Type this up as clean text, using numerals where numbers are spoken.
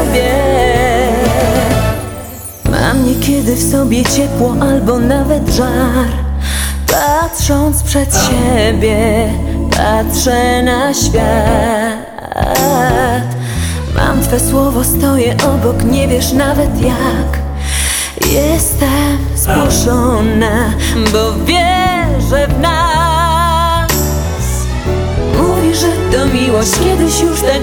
ciebie. Mam niekiedy w sobie ciepło albo nawet żar. Patrząc przed siebie, patrzę na świat. Mam Twe słowo, stoję obok, nie wiesz nawet jak. Jestem zmuszona, bo wierzę w nas. Mówisz, że to miłość, kiedyś już tak